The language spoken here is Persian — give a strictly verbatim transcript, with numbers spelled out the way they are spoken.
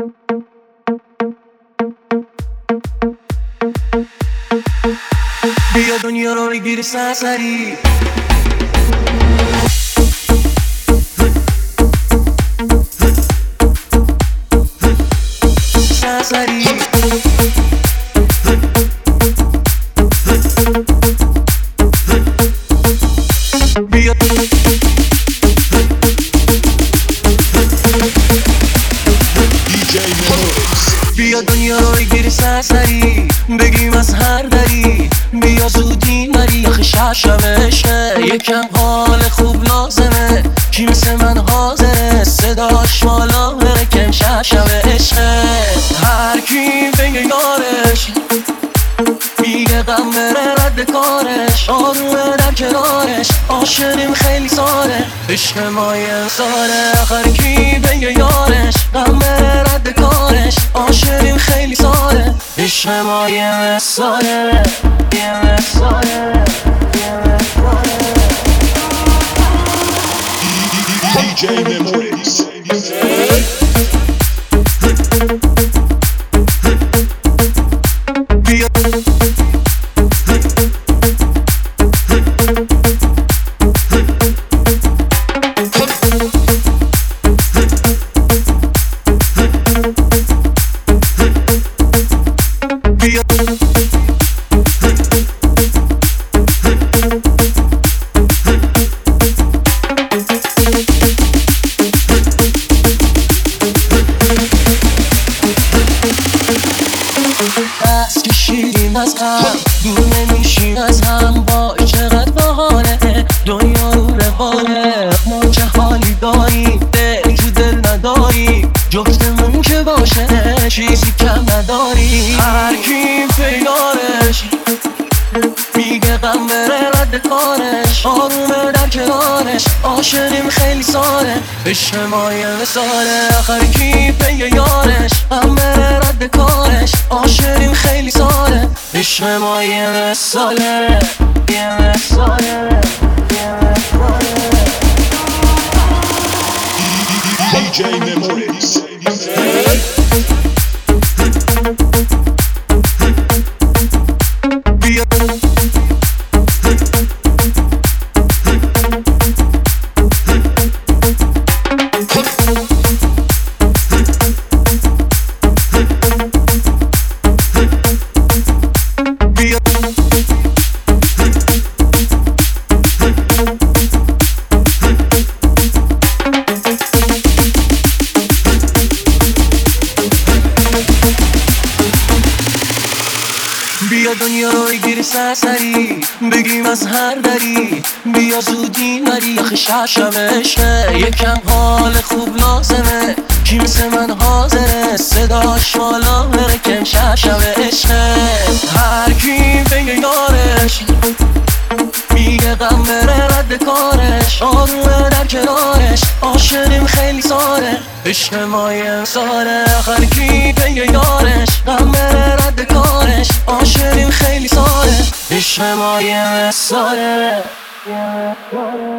بیا دنیا رو بگیر سرسری، سرسری بیا بیا دنیا رو بگیر سرسری، بگیم از هر دری، بیا زودی نری. آخه شب شب عشقه، یکم حال خوب لازمه، کی مثل من حاضره صداش بالا بره کم. شب شب عشقه، هر کی بگه یارش میگه غم بره رد کارش، آرومه در کنارش، عاشقیم خیلی ساله، عشق ما یه ساله. هر کی بگه یارش غم بره رد کارش، عاشقیم خیلی ساله، عشق ما یه ساله، یه ساله، یه ساله. دی جی Memories. بیا بیا دست کشیدیم از هم، دور نمیشیم از هم، با چقدر بهانه دنیا رو رواله. ما چه حالی داریم دل تو دل نداری، جفتمون که باشه چیزی کم نداری. هر کی پیدارش میگه غم بره رد کارش، آرومه در کنارش، عاشقیم خیلی ساله، عشق ما یه مثاله. هر کی پیگه یارش غم بره رد کارش، عاشقیم خیلی ساله، عشق ما یه مثاله، یه مثاله، یه مثاله. دی جی Memories. بیا بیا بیا دنیا رو بگیر سرسری، بگیم از هر دری، بیا زودی نری. آخه شب شب عشقه، یکم حال خوب لازمه، کی مثل من حاضره صداش بالا بره کم. شب شب عشقه، هر کی بگه یارش میگه غم بره رد کارش، آرومه در کنارش، عاشقیم خیلی ساله، عشق ما یه ساله. هر کی بگه یارش غم بره رد کارش، عاشقیم خیلی ساله، عشق ما یه ساله، یه ساله.